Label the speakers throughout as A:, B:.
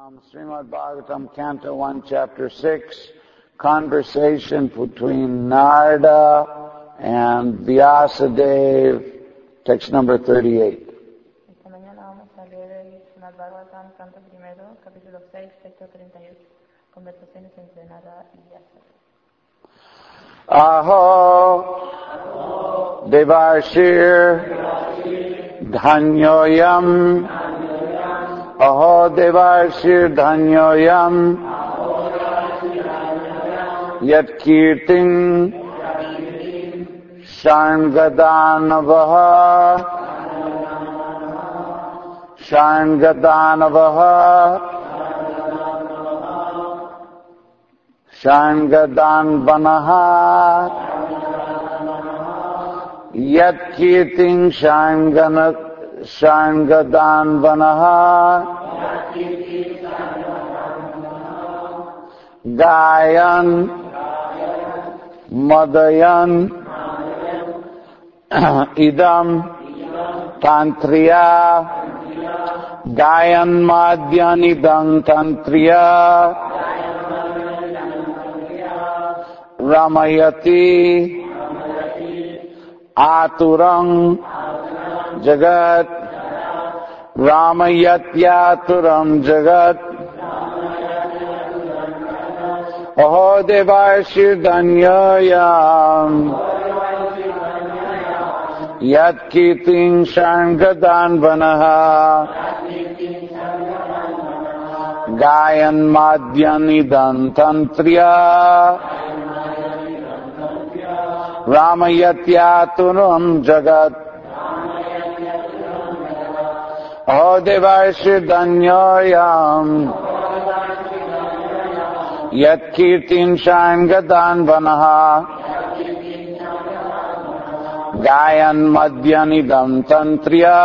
A: Srimad Bhagavatam, Canto 1, Chapter 6, conversation between Narada and Vyasadeva, text number 38.
B: Esta mañana vamos a leer el Srimad Bhagavatam, canto primero, capítulo 6, texto 38, conversaciones entre Narada y Vyasadeva.
A: Aho Devarshir Dhanyoyam Aho Devarshir Dhanyoyam Yat Kirtin Shangadanavaha Shangadanvanaha Yat Kirtin Shangadanvanaha Gayan Madayan Idam Tantriya Gayan Madhyan Idam Tantriya Ramayati Aturang Jagat Ramayatyaturam Jagat Aho Devarshir Danyayam Yat Kirtin Shangadanvanaha Gayan Madhyanidam Tantriya Ramayatyaturam Jagat Aho Devarshir Danyayam Yat Kirtin Shangadanvanaha Gayan Madhyanidam Tantriya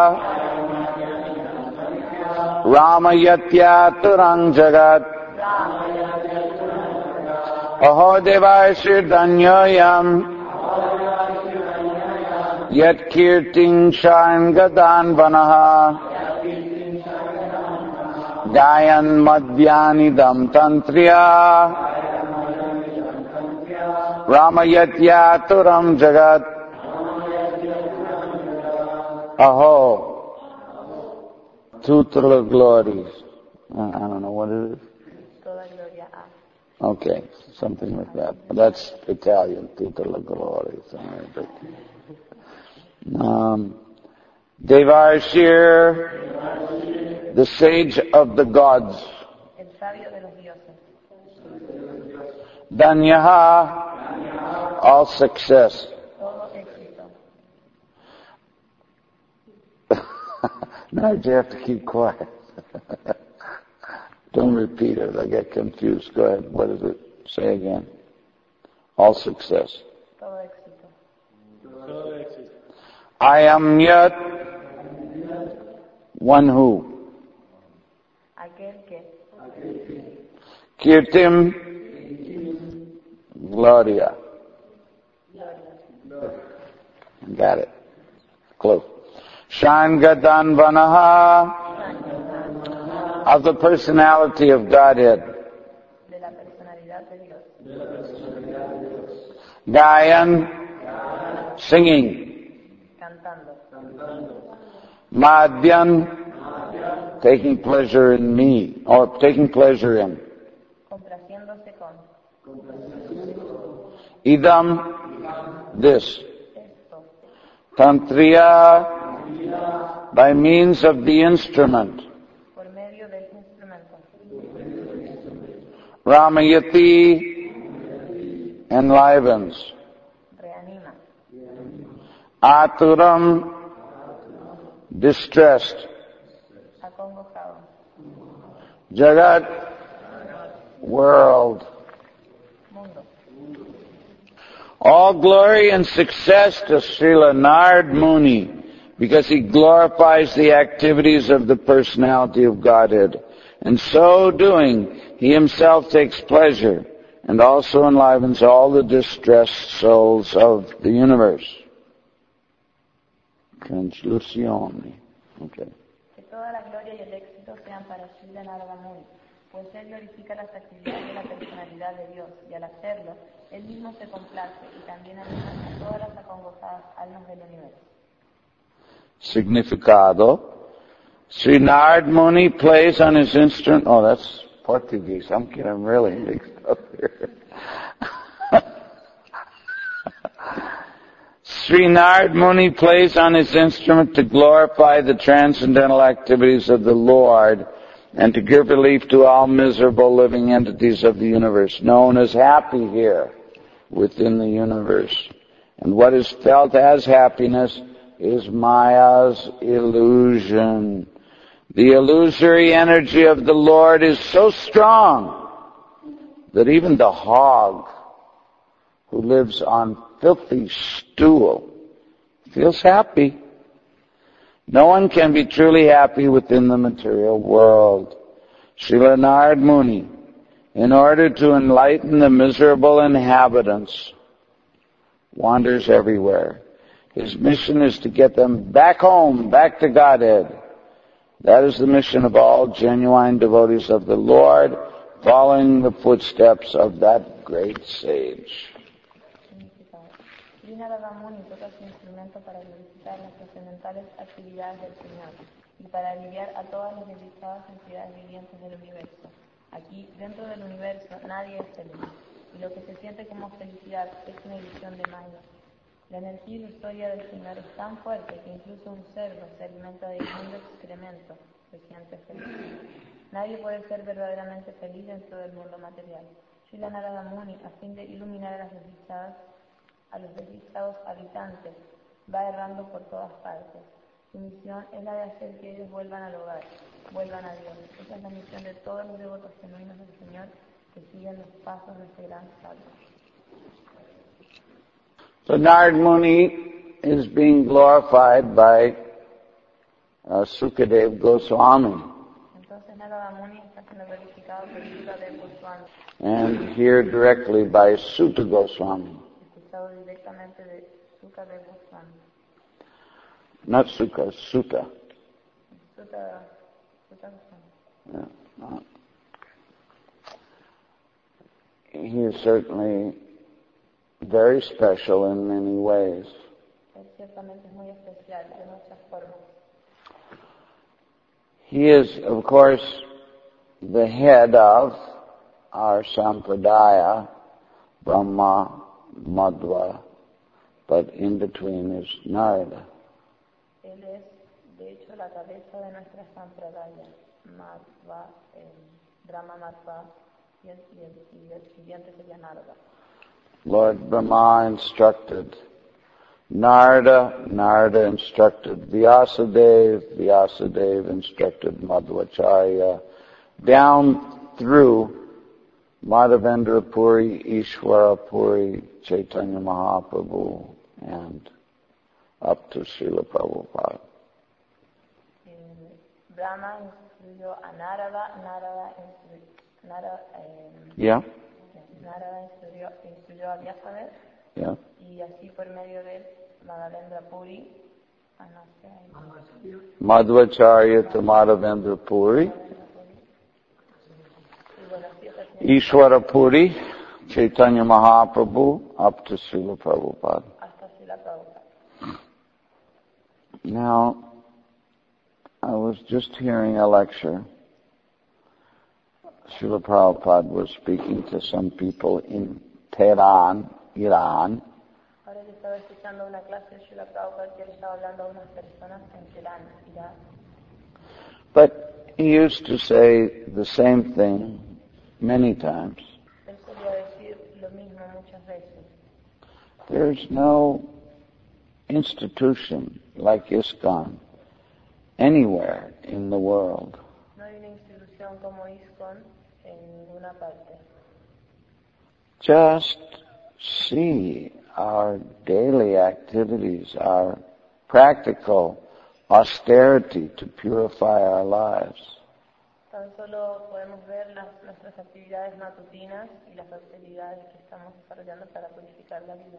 A: Ramayatyaturam Jagat Aho Devarshir Danyayam Yat Kirtin Shangadanvanaha Gayan Madhyanidam Tantriya Ramayatyaturam Jagat Aho Tutra glories. I don't know what it is.
B: Toda gloria a.
A: Okay, something like that. That's Italian, Tutra glories. Devarshir, the sage of the gods.
B: El sabio de los dioses.
A: Danyaha, all success.
B: Todo éxito.
A: Now you have to keep quiet. Don't repeat it. I get confused. Go ahead. What does it say again? All success.
B: Todo éxito.
A: I am yet one who.
B: Aquel que.
A: Kirtim Gloria. Got it. Close. Shangadanvanaha, of the personality of Godhead.
B: De la personalidad de Dios.
A: Gayan, singing.
B: Cantando.
A: Madhyan, taking pleasure in me, or taking pleasure in.
B: Complaciéndose con.
A: Idam, this.
B: Esto.
A: Tantriya, by means of the instrument.
B: Por medio del instrumento.
A: Ramayati, enlivens.
B: Reanima.
A: Aturam, distressed.
B: Acongojado.
A: Jagat, world.
B: Mundo.
A: All glory and success to Srila Narad Muni, because he glorifies the activities of the personality of Godhead. And so doing, he himself takes pleasure and also enlivens all the distressed souls of the universe. Translucione. Okay.
B: Que toda la gloria y el éxito créditos sean para Srila Narada Muni, pues él glorifica las actividades de la personalidad de Dios, y al hacerlo, él mismo se complace y también anima a todas las acongojadas almas del universo.
A: Significado. Sri Narad Muni plays on his instrument. Oh, that's Portuguese. I'm getting really mixed up here. Sri Narad Muni plays on his instrument to glorify the transcendental activities of the Lord and to give relief to all miserable living entities of the universe, known as happy here within the universe. And what is felt as happiness is Maya's illusion. The illusory energy of the Lord is so strong that even the hog who lives on filthy stool feels happy. No one can be truly happy within the material world. Srila Narad Muni, in order to enlighten the miserable inhabitants, wanders everywhere. His mission is to get them back home, back to Godhead. That is the mission of all genuine devotees of the Lord, following the footsteps of that great sage.
B: Sri Narada Muni toca su instrumento para glorificar las trascendentales actividades del Señor y para aliviar a todas las desdichadas entidades vivientes del universo. Aquí, dentro del universo, nadie es feliz, y lo que se siente como felicidad es una ilusión de Maya. La energía ilusoria del Señor es tan fuerte que incluso un cerdo se alimenta de inmundo excremento, se siente feliz. Nadie puede ser verdaderamente feliz dentro del mundo material. Srila Narada Muni, a fin de iluminar a los desdichados habitantes, va errando por todas partes. Su misión es la de hacer que ellos vuelvan al hogar, vuelvan a Dios. Esa es la misión de todos los devotos genuinos del Señor que siguen los pasos de este gran sabio.
A: So Narad Muni is being glorified by Sukadeva Goswami.
B: Entonces Narada Muni está siendo glorificado por Sukadeva Goswami.
A: And here directly by Sutta Goswami.
B: Escuchado directamente de Sukadeva Goswami.
A: Not Sukha, Sutta.
B: Sutta Goswami.
A: Yeah. He is certainly very special in many ways.
B: Ciertamente es muy especial de muchas formas.
A: He is, of course, the head of our Sampradaya, Brahma, Madhva, but in between is Narada.
B: Él es, de hecho, la cabeza de nuestra Sampradaya, Madhva, Brahma, Madhva, y el siguiente sería Narada.
A: Lord Brahma instructed Narada, Narada instructed Vyasadeva, Vyasadeva instructed Madhvacharya, down through Madhavendra Puri, Ishwara Puri, Chaitanya Mahaprabhu, and up to Srila Prabhupada.
B: Brahma instruyó a Narada, Narada instruyó a Vyasadeva,
A: Yeah.
B: y así por medio de Madhavendra Puri,
A: Madhvacharya to Madhavendra Puri, Ishwara Puri, Chaitanya Mahaprabhu, up to Srila Prabhupada.
B: hasta Srila Prabhupada.
A: Now, I was just hearing a lecture. Srila Prabhupada was speaking to some people in Tehran, Iran.
B: Ahora yo estaba escuchando una clase de Srila Prabhupada que él estaba hablando a unas personas en Teherán, Irán.
A: But he used to say the same thing many times.
B: Él solía decir lo mismo muchas veces.
A: There's no institution like ISKCON anywhere in the world.
B: No hay una institución como ISKCON en ninguna parte.
A: Just see our daily activities, our practical austerity to purify our lives.
B: Tan solo podemos ver nuestras actividades matutinas y las austeridades que estamos desarrollando para purificar la vida.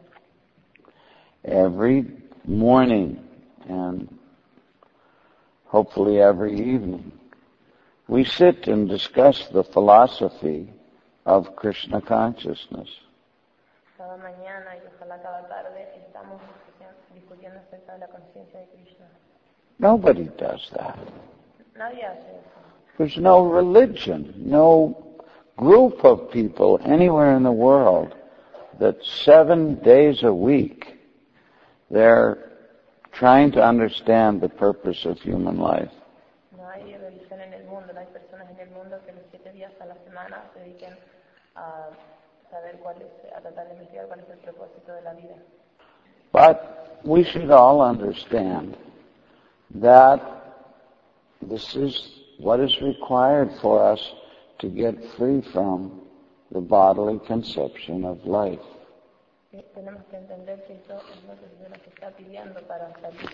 A: Every morning and hopefully every evening, we sit and discuss the philosophy of Krishna consciousness.
B: Cada mañana y ojalá cada tarde estamos discutiendo acerca de la conciencia de Krishna.
A: Nobody does that.
B: Nadie hace eso.
A: There's no religion, no group of people anywhere in the world that 7 days a week they're trying to understand the purpose of human life.
B: No hay religión en el mundo, no hay personas en el mundo que los 7 días a la semana se dediquen a saber a tratar de investigar cuál es el propósito de la vida.
A: But we should all understand that this is what is required for us to get free from the bodily conception of life.
B: Tenemos que entender que esto es lo que se nos está pidiendo para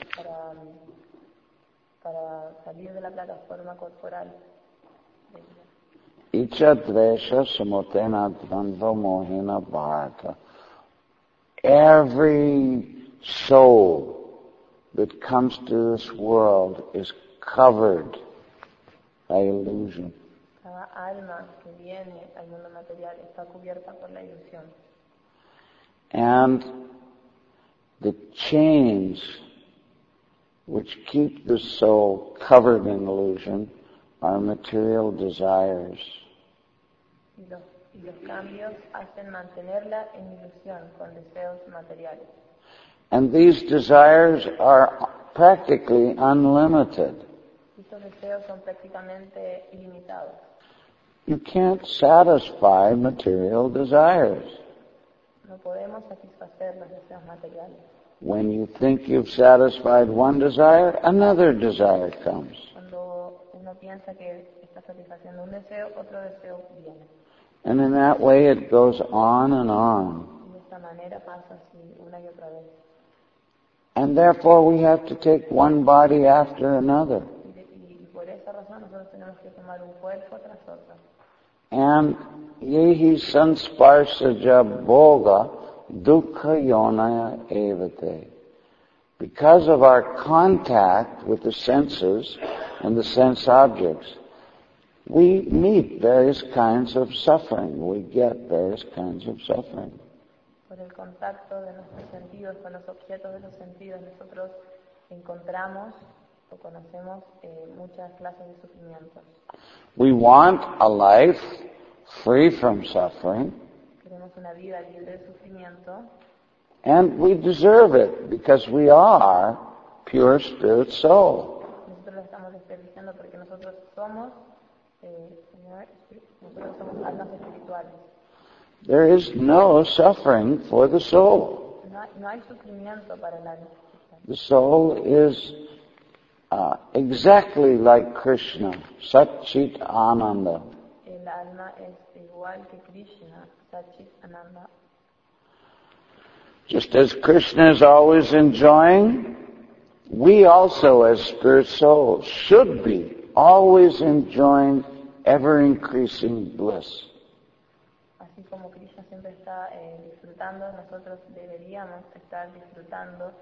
B: salir de la plataforma corporal.
A: Icha dvesha samotena dvandva mohina bharata. Every soul that comes to this world is covered by illusion.
B: Cada alma que viene al mundo material está cubierta por la ilusión.
A: And the chains which keep the soul covered in illusion are material desires.
B: Y los cambios hacen mantenerla en ilusión con deseos materiales.
A: And these desires are practically unlimited.
B: Estos deseos son prácticamente ilimitados.
A: You can't satisfy material desires.
B: No podemos satisfacer los deseos materiales.
A: When you think you've satisfied one desire, another desire comes.
B: Cuando uno piensa que está satisfaciendo un deseo, otro deseo viene.
A: And in that way it goes on and on.
B: Y de esta manera pasa así una y otra vez.
A: And therefore we have to take one body after another.
B: Y por esa razón nosotros tenemos que tomar un cuerpo tras otro.
A: And yehi sansparsaja bhoga dukkha yonaya evate. Because of our contact with the senses and the sense objects, we meet various kinds of suffering. We get various kinds of suffering.
B: Por el contacto de nuestros sentidos con los objetos de los sentidos, nosotros encontramos o conocemos muchas clases de sufrimientos.
A: We want a life free from suffering,
B: Queremos una vida libre de sufrimiento
A: and we deserve it because we are pure spirit soul.
B: nosotros lo estamos desperdiciando porque nosotros somos almas espirituales.
A: There is no suffering for the soul.
B: No hay sufrimiento para el alma.
A: The soul is exactly like Krishna, Satchit Ananda.
B: El alma es igual que Krishna, Satchit Ananda.
A: Just as Krishna is always enjoying, we also as spirit souls should be always enjoying ever-increasing bliss.
B: Así como Krishna siempre está disfrutando, nosotros deberíamos estar disfrutando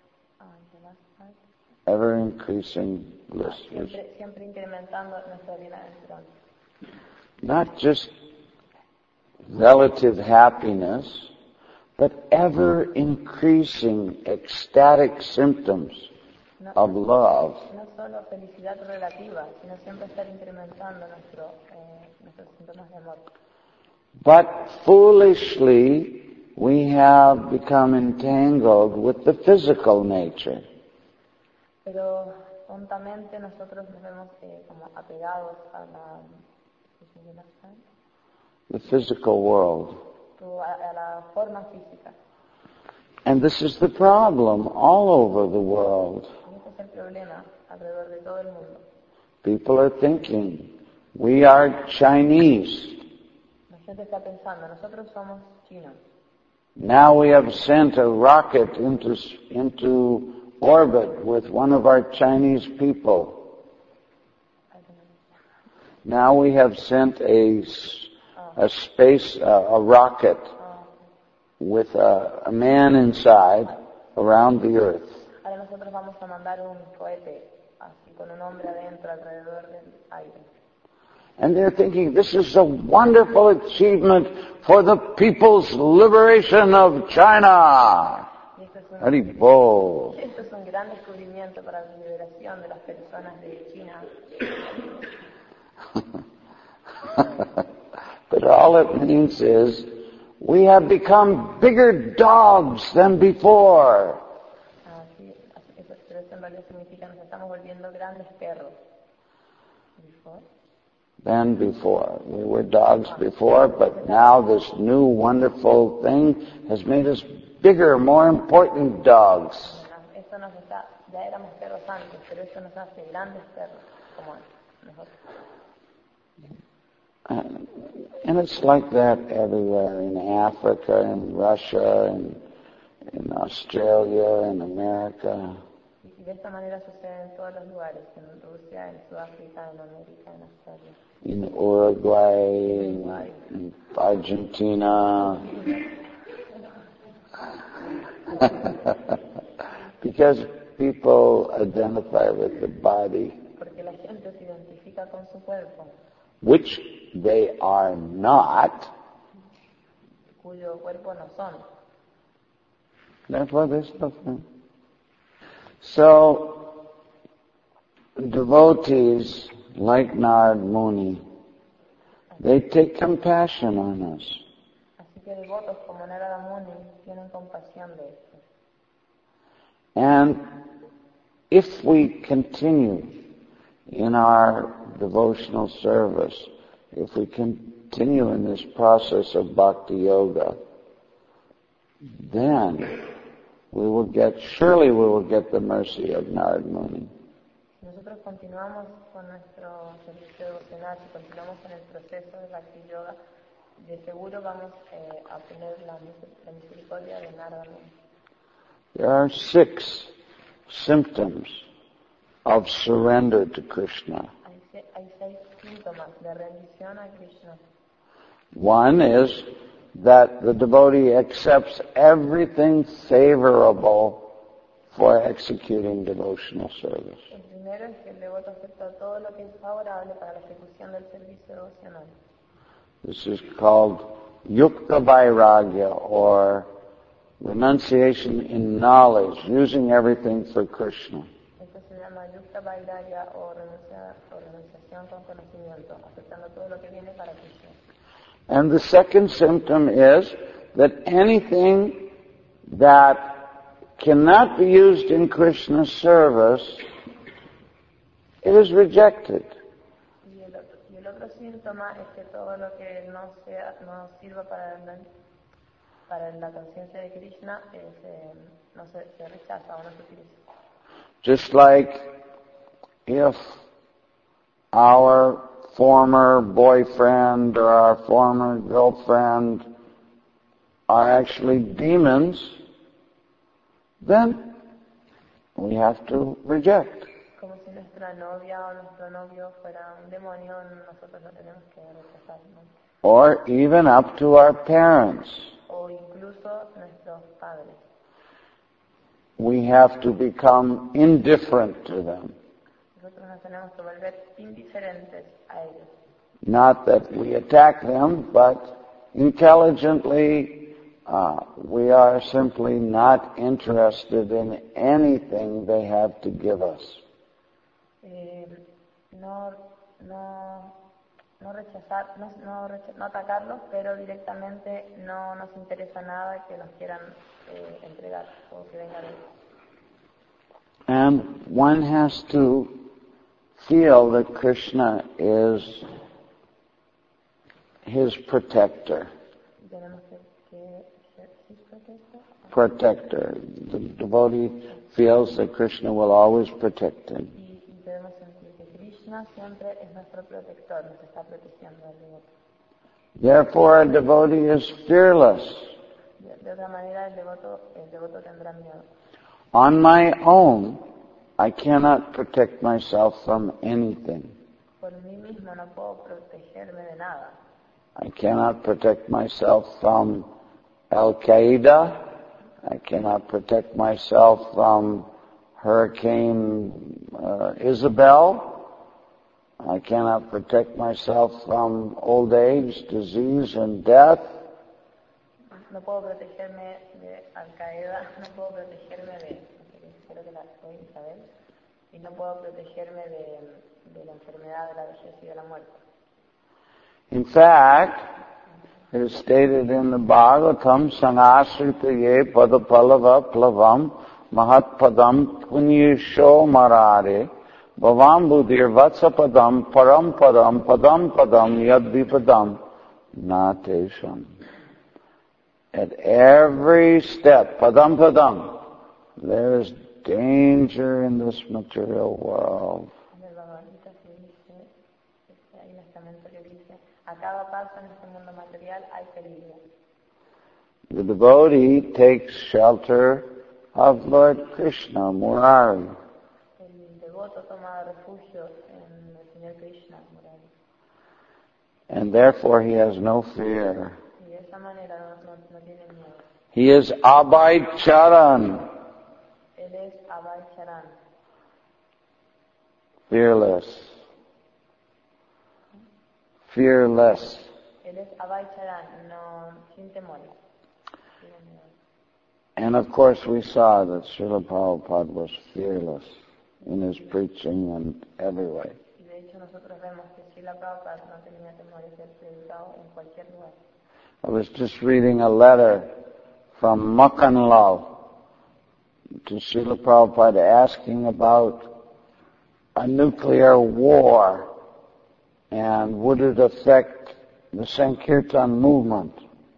A: Ever-increasing bliss.
B: siempre incrementando nuestra bienaventuranza.
A: Not just relative happiness, but ever-increasing ecstatic symptoms of love.
B: No solo felicidad relativa, sino siempre estar incrementando nuestros síntomas de amor.
A: But foolishly, we have become entangled with the physical nature.
B: Pero tontamente nosotros nos vemos como apegados a
A: The physical world.
B: la forma física.
A: And this is the problem all over the world.
B: Y este es el problema alrededor de todo el mundo.
A: People are thinking, we are Chinese.
B: La gente está pensando, nosotros somos chinos.
A: Now we have sent a rocket into orbit with one of our Chinese people. Now we have sent a rocket with a man inside around the earth.
B: Ahora nosotros vamos a mandar un cohete así con un hombre adentro alrededor del aire.
A: And they're thinking, this is a wonderful achievement for the people's liberation of China. Haribol.
B: Esto es un gran descubrimiento para la liberación de las personas de China.
A: But all it means is, we have become bigger dogs than before.
B: Pero eso en realidad significa que nos estamos volviendo grandes perros.
A: Than before. We were dogs before, but now this new wonderful thing has made us bigger, more important dogs.
B: Esto nos está, ya éramos perros antes, pero esto nos hace grandes perros como nosotros.
A: And it's like that everywhere, in Africa, in Russia, in Australia, in America.
B: Y de esta manera sucede en todos los lugares, en Rusia, en Sudáfrica, en América, en Australia.
A: In Uruguay, in Argentina. Because people identify with the body.
B: Porque la gente se identifica con su cuerpo.
A: Which they are not.
B: Cuyo cuerpo no son.
A: Therefore they're suffering. So, devotees like Narad Muni, they take compassion on us.
B: Así que devotos como Narada Muni tienen compasión de esto.
A: And if we continue in our devotional service, if we continue in this process of bhakti yoga, then surely we will get the mercy of Narad Muni.
B: Si nosotros continuamos con nuestro servicio devocional, si continuamos en el proceso de bhakti yoga, de seguro vamos a obtener la misericordia de Narada Muni.
A: There are 6 symptoms of surrender to Krishna.
B: Hay 6 síntomas de rendición a Krishna.
A: One is that the devotee accepts everything favorable for executing devotional service.
B: El primero es que el devoto acepta todo lo que es favorable para la ejecución del servicio devocional.
A: This is called yukta vairagya, or renunciation in knowledge, using everything for Krishna.
B: Esto se llama yukta vairagya o renunciación con conocimiento, aceptando todo lo que viene para Krishna.
A: And the second symptom is that anything that cannot be used in Krishna's service, it is rejected.
B: Y el otro síntoma es que todo lo que no sirva para la conciencia de Krishna se rechaza o no se utiliza.
A: Just like if our former boyfriend or our former girlfriend are actually demons, then we have to reject.
B: Como si nuestra novia o nuestro novio fuera un demonio, nosotros lo tenemos que rechazar, ¿no?
A: Or even up to our parents.
B: O incluso nuestros padres.
A: We have to become indifferent to them.
B: Nosotros nos tenemos que volver indiferentes a ellos.
A: Not that we attack them, but intelligently we are simply not interested in anything they have to give us.
B: No atacarlos, pero directamente no nos interesa nada que nos quieran entregar o que venga de ellos.
A: And one has to feel that Krishna is his protector. Protector. The devotee feels that Krishna will always protect him. Therefore, a devotee is fearless. On my own, I cannot protect myself from anything. I cannot protect myself from Al-Qaeda. I cannot protect myself from Hurricane Isabel. I cannot protect myself from old age, disease, and death.
B: No puedo protegerme de Al-Qaeda, no puedo protegerme de, creo que la soy Isabel, y no puedo protegerme de la enfermedad, de la vejez y de la muerte.
A: In fact, it is stated in the Bhagavatam, Sangasritaye padapalava plavam mahatpadam punyesho marare bhavam buddhir vatsapadam param padam yadvipadam natesham. At every step, padam, there is danger in this material world. The devotee takes shelter of Lord Krishna, Murari. And therefore he has no fear. He is Abhay Charan. Fearless. Fearless. And of course we saw that Srila Prabhupada was fearless in his preaching and every way. I was just reading a letter from Makanlal to Srila Prabhupada asking about a nuclear war and would it affect the Sankirtan movement.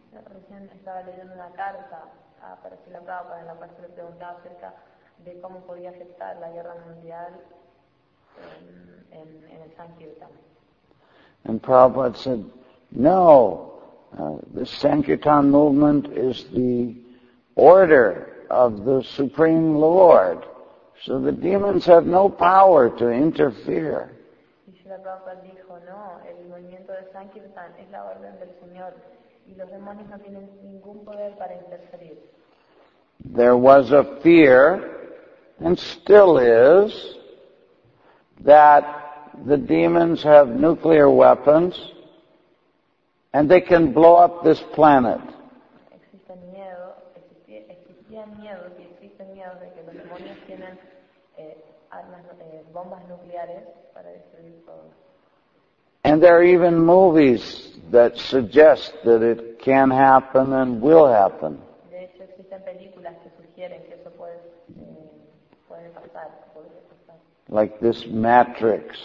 A: And Prabhupada said, no, the Sankirtan movement is the order of the Supreme Lord, so the demons have no power to interfere. There was a fear, and still is, that the demons have nuclear weapons and they can blow up this planet. And there are even movies that suggest that it can happen and will happen. Like this Matrix.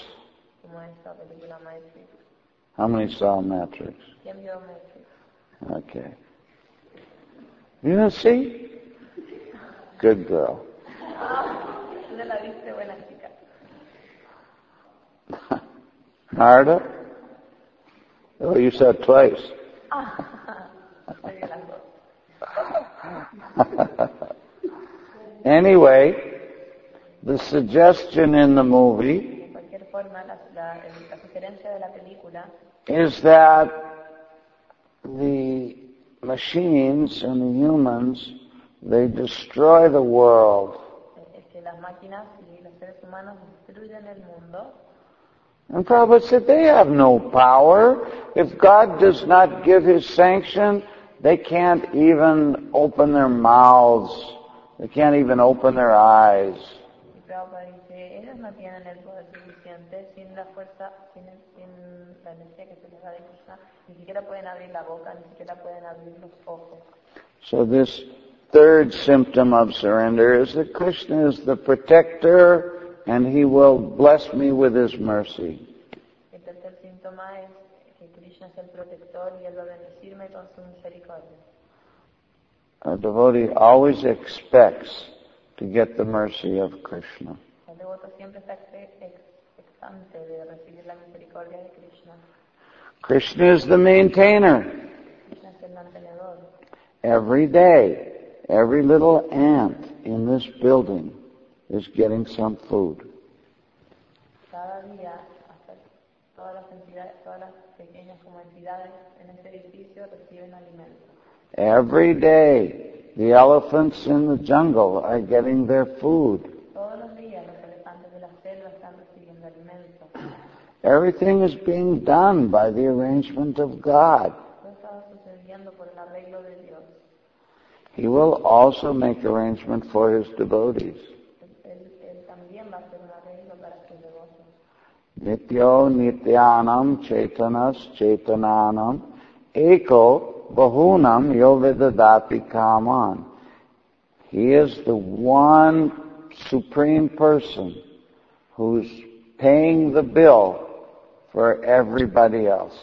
A: How many saw Matrix? Okay. You didn't see? Good girl. Narda? Oh, you said twice. Anyway, the suggestion in the movie is that the machines and the humans, they destroy the world. And Prabhupada said they have no power. If God does not give His sanction, they can't even open their mouths. They can't even open their eyes. So this third symptom of surrender is that Krishna is the protector and He will bless me with His mercy. A devotee always expects to get the mercy of Krishna. Krishna is the maintainer. Every day, every little ant in this building is getting some food. Every day, the elephants in the jungle are getting their food. Everything is being done by the arrangement of God.
B: Todo estaba sucediendo por el arreglo de Dios.
A: He will also make arrangement for his devotees.
B: Él también va a hacer un arreglo para sus devotos.
A: Nityo nityanam chaitanas chaitananam eko bahunam yo vidadati kaman. He is the one supreme person who's paying the bill for everybody else.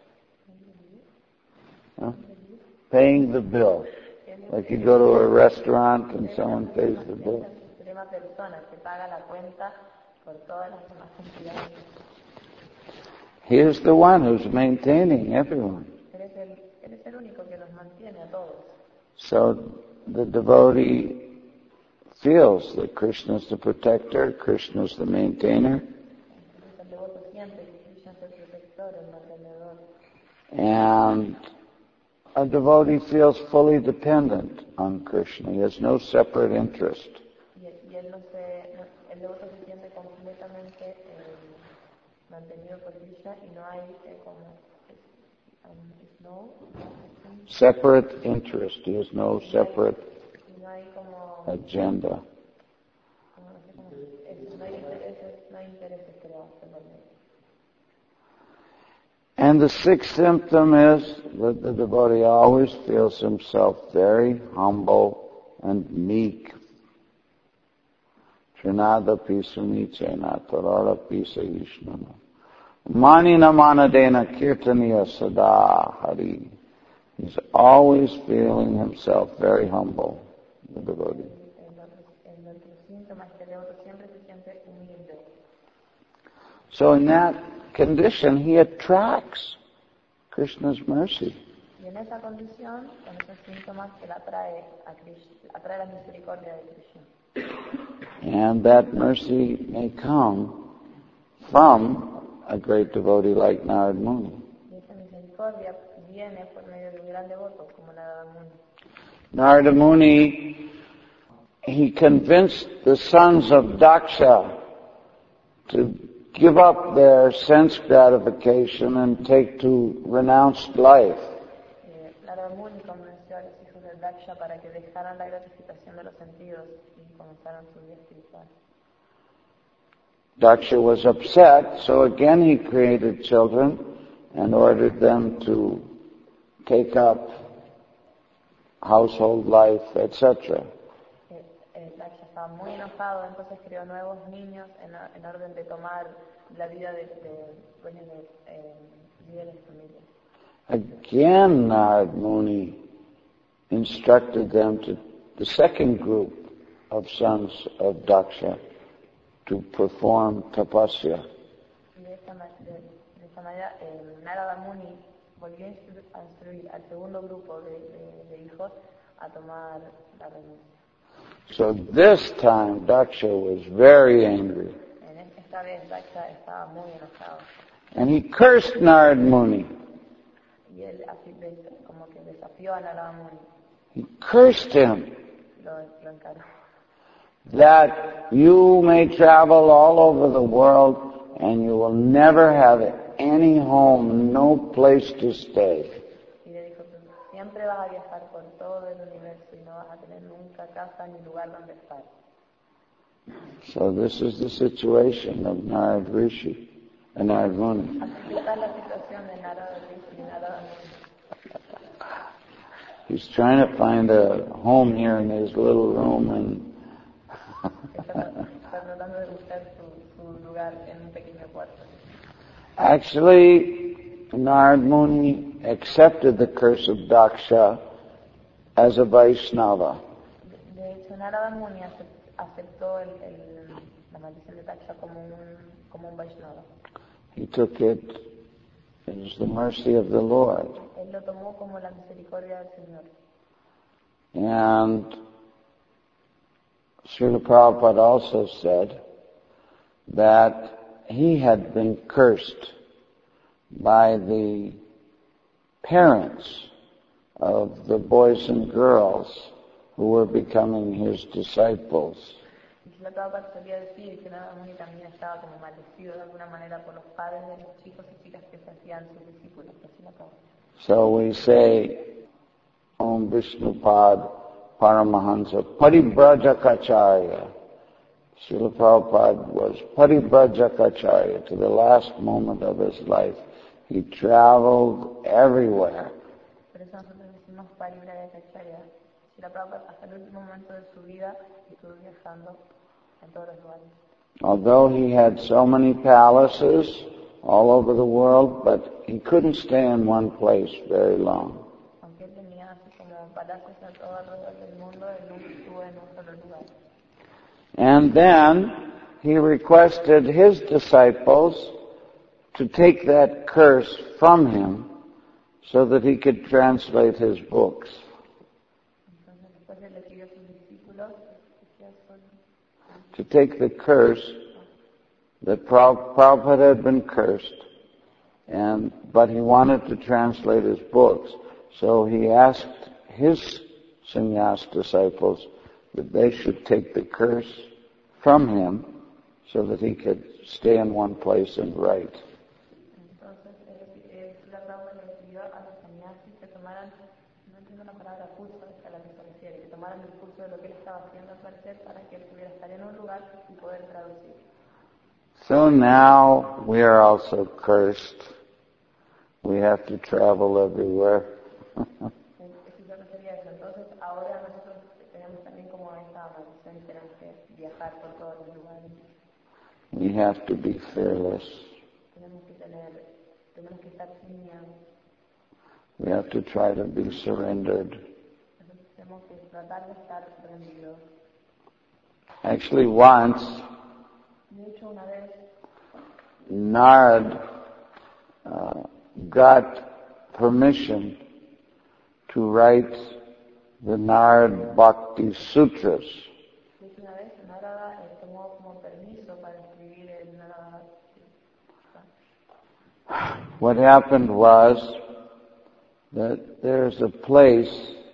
A: Huh? Paying the bill. Like you go to a restaurant and someone pays the bill.
B: Suprema persona que paga la cuenta por todas las demás entidades.
A: He is the one who's maintaining everyone.
B: Él es el único que los mantiene a todos.
A: So the devotee feels that Krishna is the protector, Krishna is the maintainer,
B: Entonces el devoto siente que Krishna es el protector, el mantenedor.
A: and a devotee feels fully dependent on Krishna. He has no separate interest.
B: Y el devoto se siente completamente mantenido por Krishna y no hay
A: Separate interest. He has no separate
B: no hay como
A: agenda.
B: no hay intereses creados por él.
A: And the sixth symptom is that the devotee always feels himself very humble and meek. Trinada pisunichena tarara pisayishnana. Manina manadena kirtaniya sada hari. He's always feeling himself very humble, the devotee.
B: El otro síntoma es que el devoto siempre se siente humilde.
A: So in that condition, he attracts Krishna's mercy.
B: Y en esa condición, con esos síntomas, él atrae la misericordia de Krishna.
A: And that mercy may come from a great devotee like Narad Muni.
B: Y esa misericordia viene por medio de un gran devoto como Narada Muni.
A: Narada Muni, he convinced the sons of Daksha to give up their sense gratification and take to renounced life.
B: Narada Muni convenció a los hijos de Daksha para que dejaran la gratificación de los sentidos y comenzaran su vida espiritual.
A: Daksha was upset, so again he created children and ordered them to take up household life, etc.
B: Daksha estaba muy enojado, entonces creó nuevos niños en orden de tomar la vida de líderes de familia.
A: Again, Narad Muni instructed them to, the second group of sons of Daksha, to perform tapasya.
B: Y de esta manera, Narada Muni volvió a instruir al segundo grupo de hijos a tomar la renuncia.
A: So this time, Daksha was very angry.
B: Esta vez Daksha estaba muy enojado.
A: And he cursed Narad Muni.
B: Y él así como que desafió a Narada Muni.
A: He cursed him.
B: Lo encaró.
A: That you may travel all over the world and you will never have any home, no place to stay.
B: Y le dijo, siempre vas a viajar por todo el universo y no vas a tener nunca casa ni lugar donde estar.
A: So this is the situation of Narad Rishi and Narad Muni.
B: Así está la situación de Narada Rishi y Narada Muni.
A: He's trying to find a home here in his little room and
B: Está tratando de buscar su lugar en un pequeño cuarto.
A: actually, Narad Muni accepted the curse of Daksha as a Vaishnava.
B: De hecho, Narada Muni aceptó la maldición de Daksha como un Vaishnava.
A: He took it as the mercy of the Lord.
B: Él lo tomó como la misericordia del Señor.
A: And Srila Prabhupada also said that he had been cursed by the parents of the boys and girls who were becoming his disciples.
B: Srila Prabhupada solía decir que Narada Muni también estaba como maldecido de alguna manera por los padres de los chicos y chicas que se hacían sus discípulos de Srila Prabhupada.
A: So we say, Om Vishnupad Paramahansa Paribrajakacharya. Srila Prabhupada was Paribrajakacharya to the last moment of his life. He traveled everywhere.
B: Por eso nosotros decimos Paribrajakacharya. Srila Prabhupada hasta el último momento de su vida estuvo viajando en todos los lugares.
A: Although he had so many palaces all over the world, but he couldn't stay in one place very long.
B: Aunque él tenía así como palacios a todo alrededor del mundo, él nunca estuvo en un solo lugar.
A: And then he requested his disciples to take that curse from him so that he could translate his books.
B: Entonces después él le pidió a sus discípulos
A: To take the curse that Prabhupada had been cursed, but he wanted to translate his books. So he asked his sannyas disciples that they should take the curse from him so that he could stay in one place and write.
B: Entonces Srila Prabhupada le pidió a los sannyasis que tomaran, no entiendo la palabra curso, a la que se refiere, que tomaran el curso de lo que él estaba haciendo al parecer para que él pudiera estar en un lugar y poder traducir.
A: So now we are also cursed. We have to travel everywhere.
B: Eso se refería a eso. Entonces ahora nosotros tenemos también como esta maldición y tenemos que viajar por todos los lugares.
A: We have to be fearless.
B: Tenemos que estar sin miedo.
A: We have to try to be surrendered.
B: Entonces tenemos que tratar de estar rendidos.
A: Actually, once,
B: De hecho, una vez
A: Narad got permission to write the Narad Bhakti Sutras.
B: de hecho, una vez Narada tomó como permiso para escribir el Narada.
A: What happened was that there's a place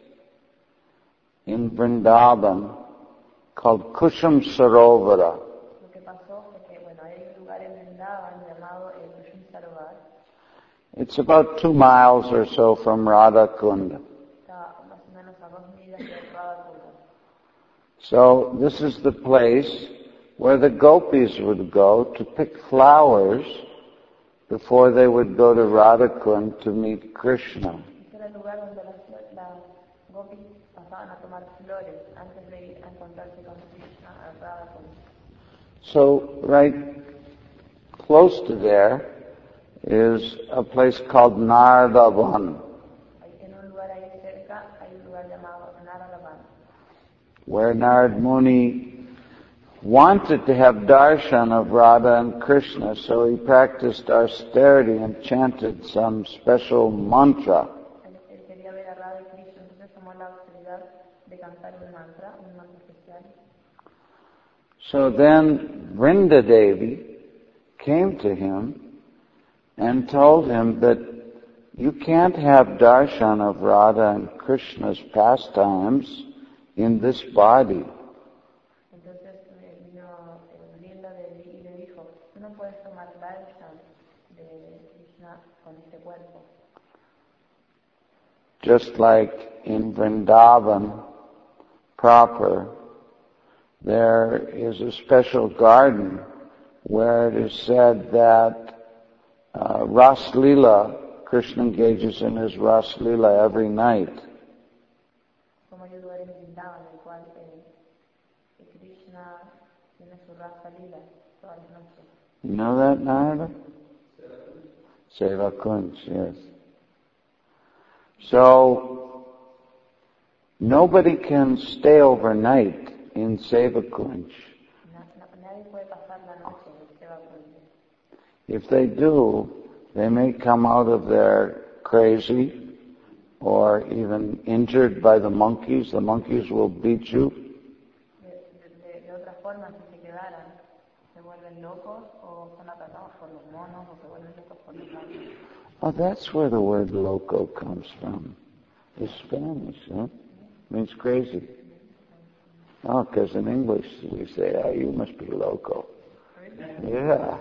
A: in Vrindavan called Kusham Sarovara.
B: Lo que pasó fue que, bueno, hay un lugar en Vrindavan llamado el Kusham Sarovar.
A: It's about 2 miles or so from Radhakund.
B: Está más o menos a 2 millas de Radhakunda.
A: So this is the place where the gopis would go to pick flowers before they would go to Radhakund to meet Krishna.
B: Este era el lugar donde las gopis pasaban a tomar flores antes de ir a encontrarse con Krishna a Radhakunda.
A: So right close to there is a place called Naradavan,
B: En un lugar ahí cerca hay un lugar llamado Naradavan,
A: where Narad Muni wanted to have darshan of Radha and Krishna, so he practiced austerity and chanted some special mantra.
B: Él quería ver a Radha y Krishna, entonces tomó la austeridad de cantar un mantra especial.
A: So then Vrinda Devi came to him and told him that you can't have darshan of Radha and Krishna's pastimes in this body.
B: Entonces vino Vrinda Devi y le dijo, tú no puedes tomar darshan de Krishna con este cuerpo.
A: Just like in Vrindavan proper, there is a special garden where it is said that Ras Lila, Krishna engages in his Ras Lila every night.
B: Como hay un lugar en Vrindavan en el cual Krishna tiene su Rasa Lila todas las noches.
A: You know that, Narada? Seva Kunj, yes. So, nobody can stay overnight in Seva Kunj.
B: Nadie puede pasar la noche en el Seva Kunj.
A: If they do, they may come out of there crazy or even injured by the monkeys. The monkeys will beat you.
B: De otra forma, si se quedaran, se vuelven locos o son atacados por los monos o se vuelven locos por los gatos.
A: Oh, that's where the word loco comes from. It's Spanish, huh? Means crazy. Oh, because in English we say, oh, you must be loco. Yeah.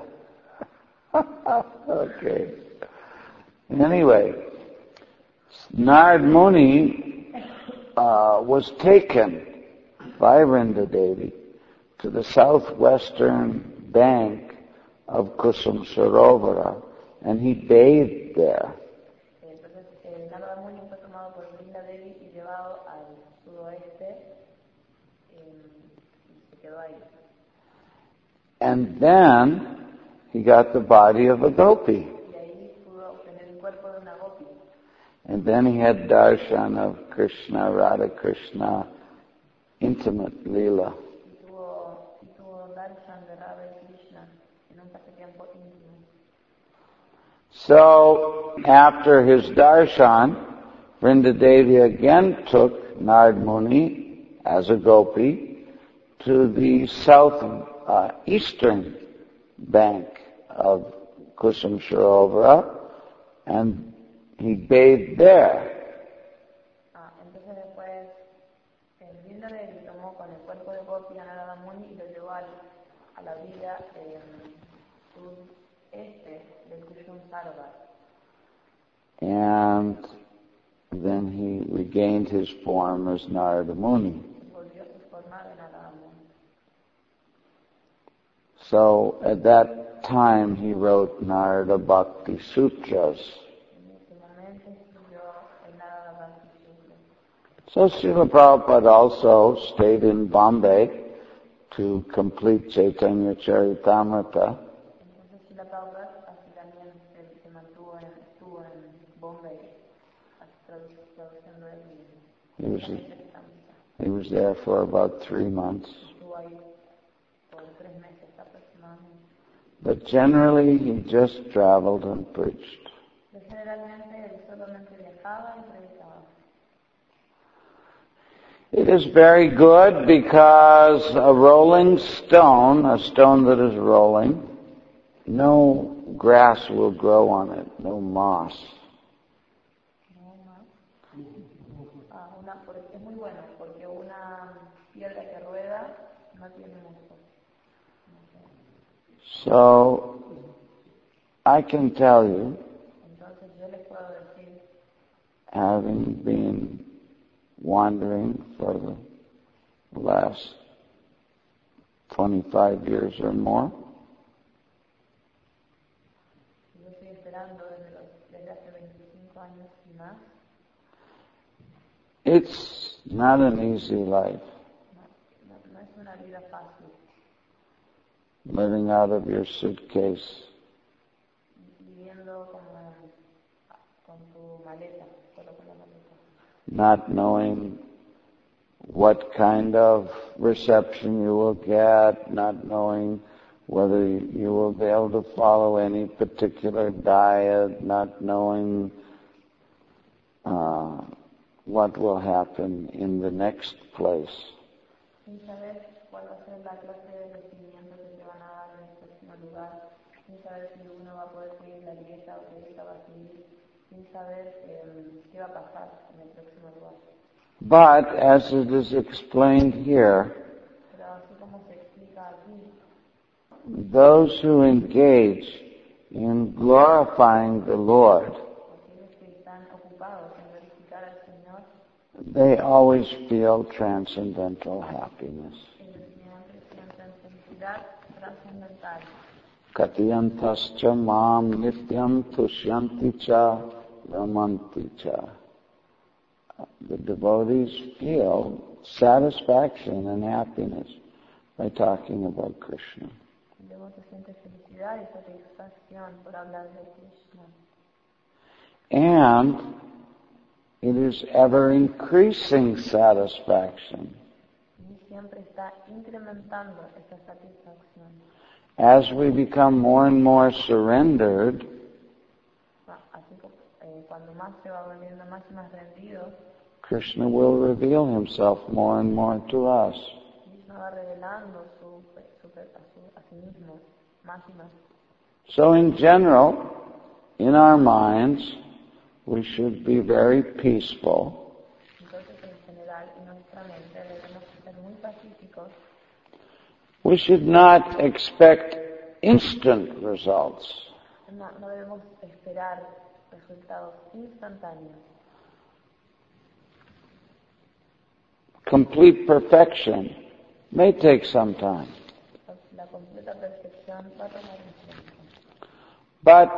A: Okay. Anyway, Narad Muni was taken by Vrindadevi to the southwestern bank of Kusum Sarovara, and he bathed there.
B: Entonces, Narada Muni fue tomado por Brinda Devi y llevado al sudoeste y se quedó ahí.
A: And then he got the body of a gopi.
B: Y ahí pudo obtener el cuerpo de una gopi.
A: And then he had darshan of Krishna, Radha Krishna, intimate lila.
B: Y tuvo darshan de Radha y Krishna en un pasatiempo íntimo.
A: So, after his darshan, Vrindadevi again took Narad Muni as a gopi to the eastern bank of Kusum Sarovara, and he bathed there.
B: Entonces después, Brinda Devi tomó con el cuerpo de gopi a Narada Muni y lo llevó a la orilla sudeste del Kusum Sarovar.
A: And then he regained his form as Narada Muni.
B: Volvió a su forma de Narada Muni.
A: So at that time he wrote Narada Bhakti Sutras. So Srila Prabhupada also stayed in Bombay to complete Chaitanya Charitamrita. He was there for about 3 months. But generally he just traveled and preached. It is very good because a rolling stone, a stone that is rolling, no grass will grow on it, no moss.
B: Es muy bueno porque una piedra que rueda no tiene musgo.
A: So, I can tell you,
B: entonces yo les puedo decir,
A: having been wandering for the last 25 years or more,
B: yo estoy esperando desde hace 25 años y más.
A: It's not an easy life.
B: No es una vida fácil.
A: Living out of your suitcase.
B: Viviendo con tu maleta, solo con la maleta.
A: Not knowing what kind of reception you will get, not knowing whether you will be able to follow any particular diet, not knowing what will happen in the next place.
B: Sin saber cuál va a ser la clase de recibimiento que te van a dar en el próximo lugar, sin saber si uno va a poder seguir la dieta o qué dieta va a seguir, sin saber qué va a pasar en el próximo lugar.
A: But, as it is explained here,
B: pero así como se explica aquí,
A: those who engage in glorifying the Lord,
B: aquellos que están ocupados en glorificar al Señor,
A: they always feel transcendental happiness.
B: ellos siempre sienten felicidad trascendental.
A: Katiyantascha mam nityam tushyanti cha ramanti cha. The devotees feel satisfaction and happiness by talking about Krishna.
B: El devoto siente felicidad y satisfacción por hablar de Krishna.
A: And it is ever increasing satisfaction.
B: Y siempre está incrementando esta satisfacción.
A: As we become more and more surrendered,
B: Así cuando más se va volviendo más y más rendido,
A: Krishna will reveal himself more and more to us.
B: Krishna va revelando a sí mismo más y más.
A: So in general, in our minds, we should be very peaceful.
B: Entonces, en general, en nuestra mente debemos ser muy pacíficos,
A: we should not expect instant results.
B: no debemos esperar resultados instantáneos.
A: Complete perfection may take some time.
B: La completa perfección va a tomar un tiempo.
A: But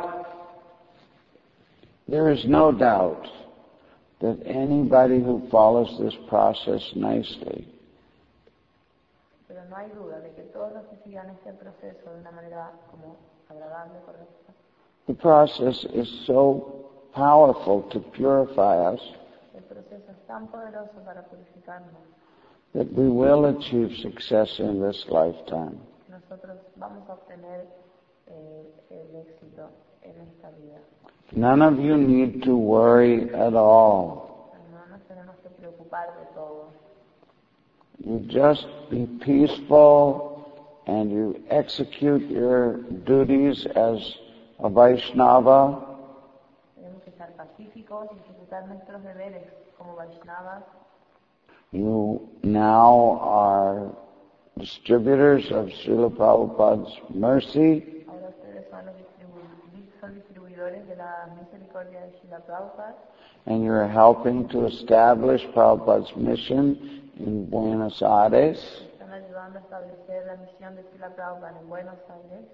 A: there is no doubt that anybody who follows this process nicely
B: Pero no hay duda de que todos los que sigan este proceso de una manera como agradable, correcta,
A: the process is so powerful to purify us
B: el proceso es tan poderoso para purificarnos
A: that we will achieve success in this lifetime.
B: que nosotros vamos a obtener el éxito en esta vida.
A: None of you need to worry at all.
B: No nos tenemos que preocupar de todo.
A: You just be peaceful and you execute your duties as a Vaishnava.
B: Tenemos que estar pacíficos y ejecutar nuestros deberes como Vaishnavas.
A: You now are distributors of Srila Prabhupada's mercy,
B: Ahora ustedes son los distribuidores de la misericordia de Srila Prabhupada
A: and you're helping to establish Prabhupada's mission in Buenos Aires.
B: están ayudando a establecer la misión de Srila Prabhupada en Buenos Aires.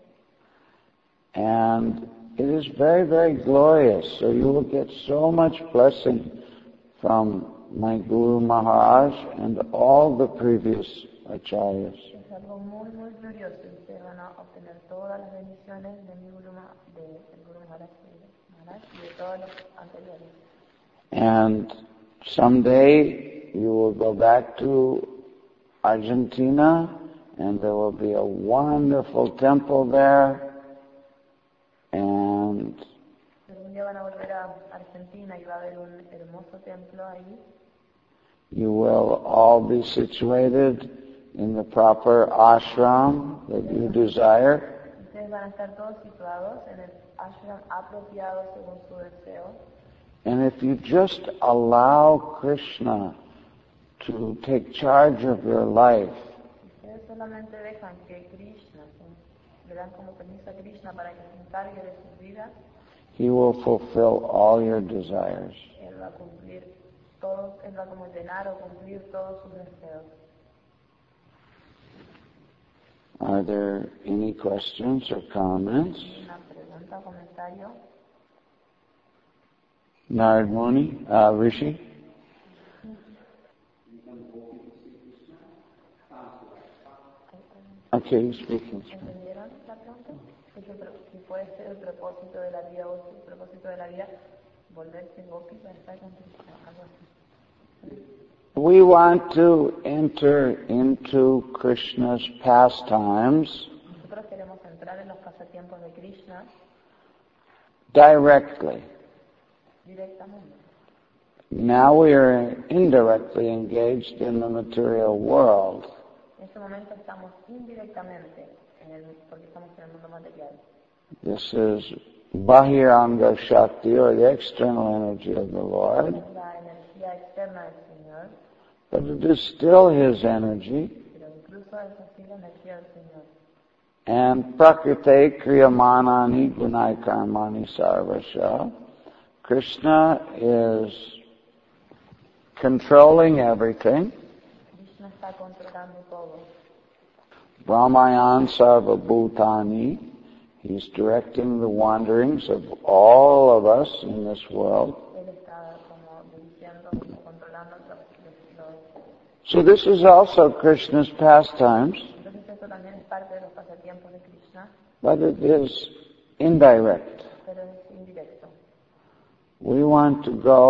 A: And it is very, very glorious. So you will get so much blessing from my Guru Maharaj and all the previous acharyas.
B: Es algo muy, muy glorioso y ustedes van a obtener todas las bendiciones de mi Guru, del Guru Maharaj y de todos los anteriores.
A: And someday you will go back to Argentina and there will be a wonderful temple there. And
B: Algún día van a volver a Argentina y va a haber un hermoso templo ahí.
A: you will all be situated in the proper ashram that you desire.
B: Ustedes van a estar todos situados en el ashram apropiado según su deseo.
A: And if you just allow Krishna to take charge of your life,
B: Ustedes solamente dejan que Krishna, le dan como permiso a Krishna para que se encargue de sus vidas,
A: he will fulfill all your desires.
B: Él va a cumplir todos, Él va a como llenar o cumplir todos sus deseos.
A: Are there any questions or comments?
B: Una pregunta o comentario.
A: Narad Muni, Rishi? Okay, you're speaking.
B: ¿Entendieron la pregunta? Si puede ser el propósito de la vida o el propósito de la vida volverse gopi para estar con Krishna, algo así.
A: We want to enter into Krishna's pastimes
B: Nosotros queremos entrar en los pasatiempos de Krishna
A: directly.
B: directamente.
A: Now we are indirectly engaged in the material world.
B: En este momento estamos indirectamente porque estamos en el mundo material.
A: This is Bahiranga Shakti, or the external energy of the Lord.
B: Es la energía externa del Señor,
A: But it is still His energy.
B: pero incluso es así la energía del Señor.
A: And Prakrite Kriyamanani Gunai Karmani Sarvasya. Krishna is controlling everything.
B: Krishna está controlando todo.
A: Brahmayan Sarva Bhutani. He's directing the wanderings of all of us in this world.
B: Él está como dirigiendo, como controlando los.
A: So this is also Krishna's pastimes,
B: Entonces eso también es parte de los pasatiempos de Krishna,
A: but it is indirect.
B: pero es indirecto.
A: We want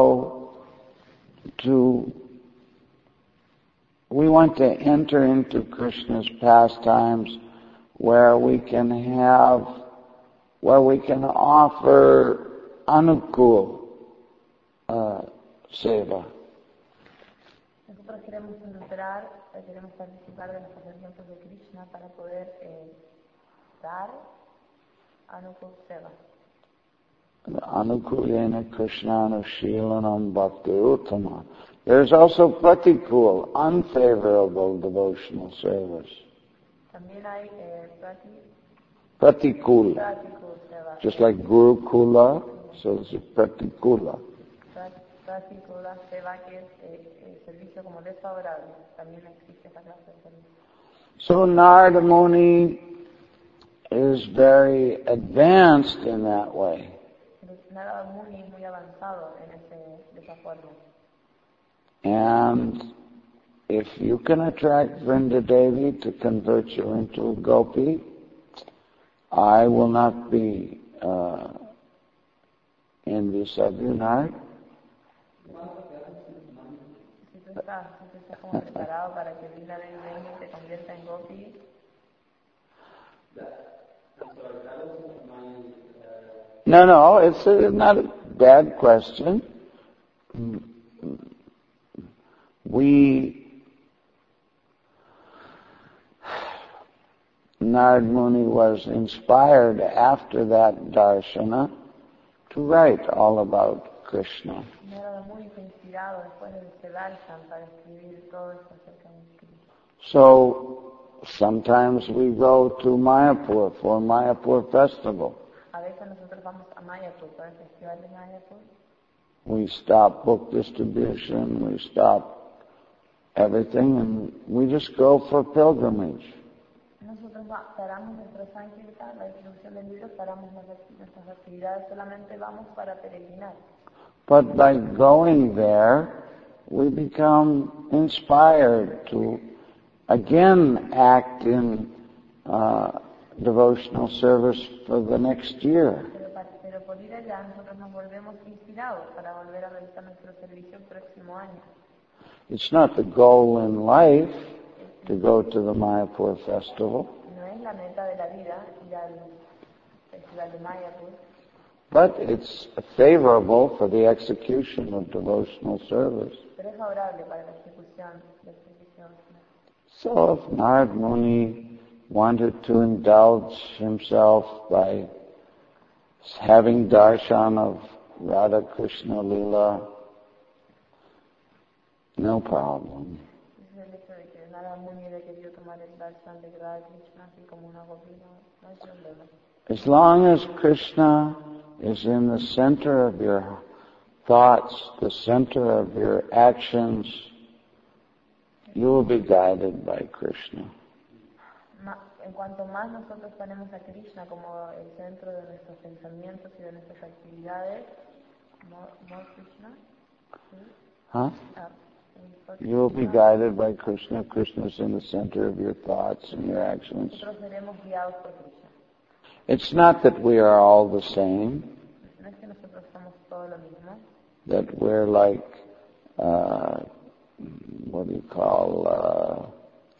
A: to enter into Krishna's pastimes where we can offer anukul seva.
B: Nosotros queremos entrar, queremos participar de los pasatiempos de Krishna para poder dar Anukul Seva.
A: Anukulena Krishnanu Shilanam Bhakti Uttama. There's also pratikul, unfavorable devotional service.
B: También hay
A: Pratikul,
B: práctico seva.
A: just like Gurukula, so it's pratikula.
B: Práctico seva, que es servicio como desfavorable. También existe esta clase de servicio.
A: So Narada Muni is very advanced in that way.
B: Narada Muni es muy avanzado de esa forma.
A: And if you can attract Vrinda Devi to convert you into a gopi, I will not be envious of you, Narada.
B: Si tú estás como preparado para que Vrinda Devi venga y te convierta en gopi,
A: No, it's not a bad question. Narada Muni was inspired after that darshana to write all about Krishna.
B: Narada Muni fue inspirado después de ese darshan para escribir todo esto acerca de Krishna.
A: So sometimes we go to Mayapur for Mayapur festival.
B: A veces nosotros vamos a Mayapur para el festival de Mayapur.
A: We stop book distribution, we stop everything, and we just go for pilgrimage.
B: Nosotros paramos nuestro Sankirtan, la distribución de libros, paramos nuestras actividades, solamente vamos para peregrinar.
A: But by going there, we become inspired to again act in devotional service for the next year.
B: Pero por ir allá nosotros nos volvemos inspirados para volver a realizar nuestro servicio el próximo año.
A: It's not the goal in life to go to the Mayapur festival,
B: No es la meta de la vida ir al festival de Mayapur,
A: but it's favorable for the execution of devotional service.
B: pero es favorable para la ejecución del servicio.
A: So if Narada Muni wanted to indulge himself by having darshan of Radha Krishna Lila, no problem.
B: Es el hecho de que Narada Muni haya querido tomar el darshan de Radha Krishna así como una gopina, no hay problema.
A: As long as Krishna is in the center of your thoughts, the center of your actions, you will be guided by Krishna.
B: En cuanto más nosotros ponemos a Krishna como el centro de nuestros pensamientos y de nuestras actividades, more Krishna,
A: Huh? You will be guided by Krishna. Krishna is in the center of your thoughts and your actions.
B: nosotros seremos guiados por Krishna.
A: It's not that we are all the same,
B: No es que nosotros somos todo lo mismo,
A: that we're like, what do you call,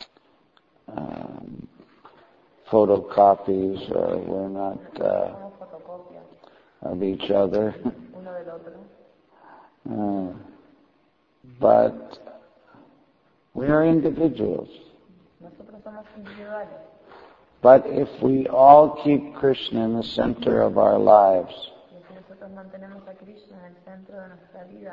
A: photocopies, or we're not
B: somos fotocopias
A: of each other.
B: uno del otro.
A: But we are individuals.
B: Nosotros somos individuales.
A: But if we all keep Krishna in the center of our lives,
B: Y si nosotros mantenemos a Krishna en el centro de nuestra vida,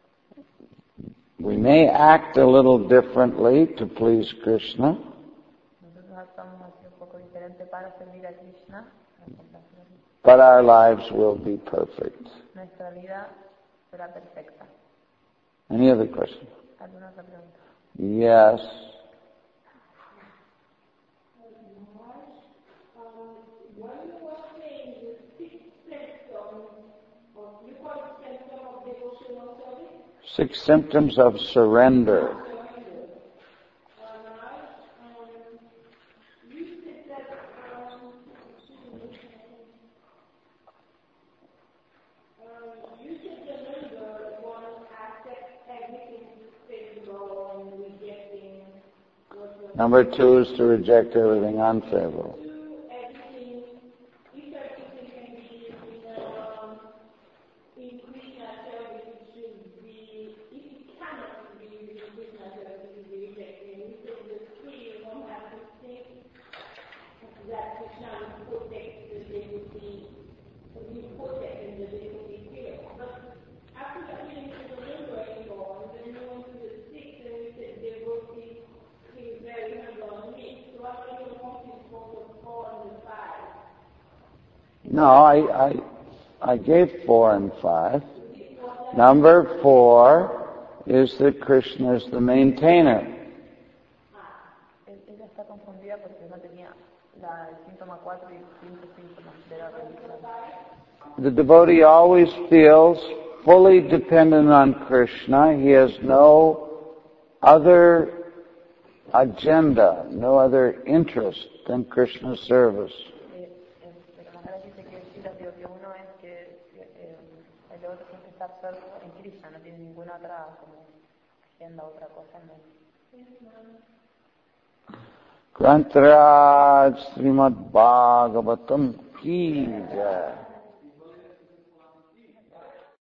A: we may act a little differently to please Krishna,
B: nosotros actuamos así un poco diferente para servir a Krishna,
A: but our lives will be perfect.
B: nuestra vida será perfecta.
A: Any other question?
B: ¿Alguna otra pregunta?
A: Yes. Six symptoms of surrender. Number two is to reject everything unfavorable. No, I gave 4 and 5. Number 4 is that Krishna is the maintainer.
B: Ella está confundida porque no tenía el síntoma 4 y 5 síntomas de la religión.
A: The devotee always feels fully dependent on Krishna. He has no other agenda, no other interest than Krishna's service. Grantaraj Srimad Bhagavatam ki jai.